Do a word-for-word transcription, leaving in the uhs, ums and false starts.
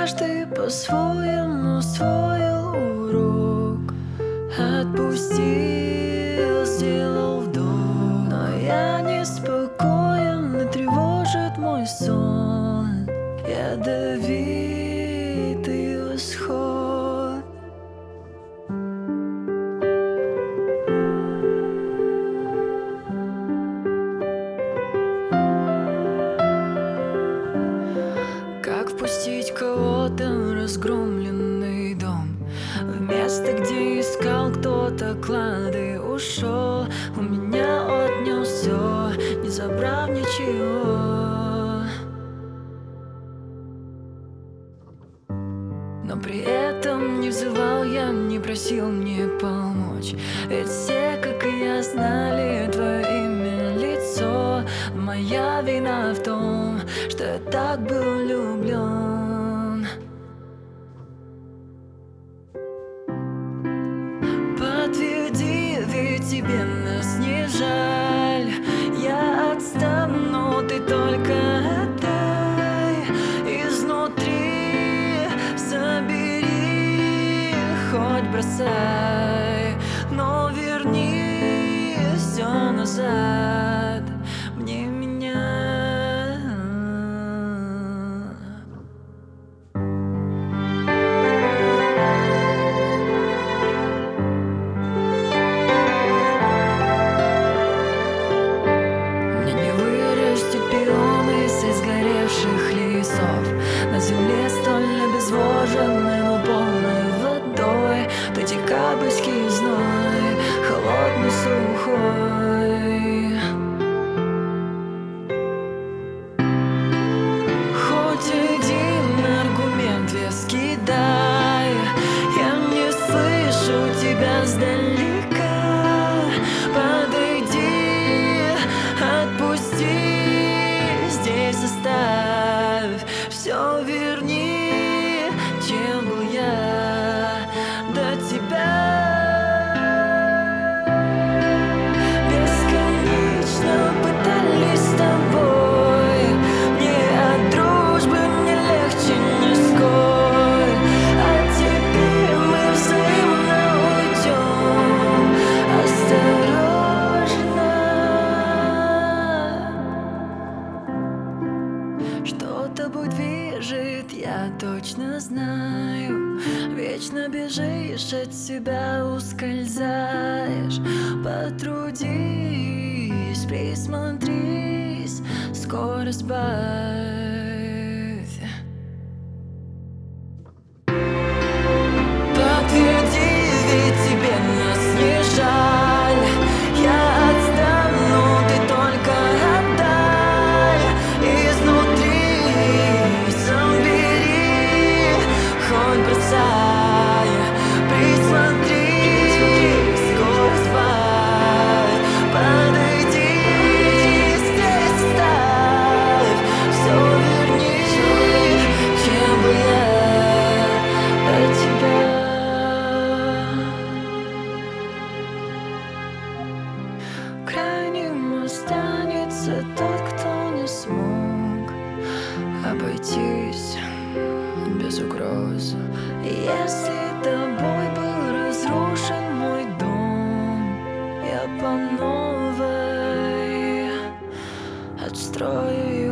каждый по-своему усвоил урок, отпустил, сделал вдох. Но я неспокоен, и тревожит мой сон ядовитый восход. Как впустить кого-то в разгромленный дом, в место, где искал кто-то клады, ушел. У меня отнял все, не забрав ничего. Но при этом не взывал я, не просил мне помочь. Ведь все, как и я, знали твое имя, лицо. Моя вина в том, что я так был влюблен. Подтверди, ведь тебе нас не жаль. Я отстану, ты только отдай изнутри. Собери, хоть бросай, но верни все назад мне, меня. Мне не вырастет пионы из сгоревших лесов, на земле столь обезвоженной, но полной водой. Ты декабрьский зной, холодный, сухой. Хоть один аргумент веский дай, я не слышу тебя сдалека. Подойди, отпусти, здесь оставь, все верни, чем был я до тебя. Бесконечно пытались с тобой, мне от дружбы мне легче нисколь. А теперь мы взаимно уйдем осторожно. Что тобой движет, я точно знаю. Вечно бежишь от себя, ускользаешь. Потрудись, присмотрись, скоро сбавь. Подтверди, ведь тебе нас не жаль. Я отстану, ты только отдай изнутри. Собери, хоть бросай, присмотри, скоро сбавь. Подойди, здесь оставь, все верни, чем бы я от тебя. Крайним останется тот, кто не смог обойтись без угроз. Если тобой был разрушен мой дом, я по новой отстрою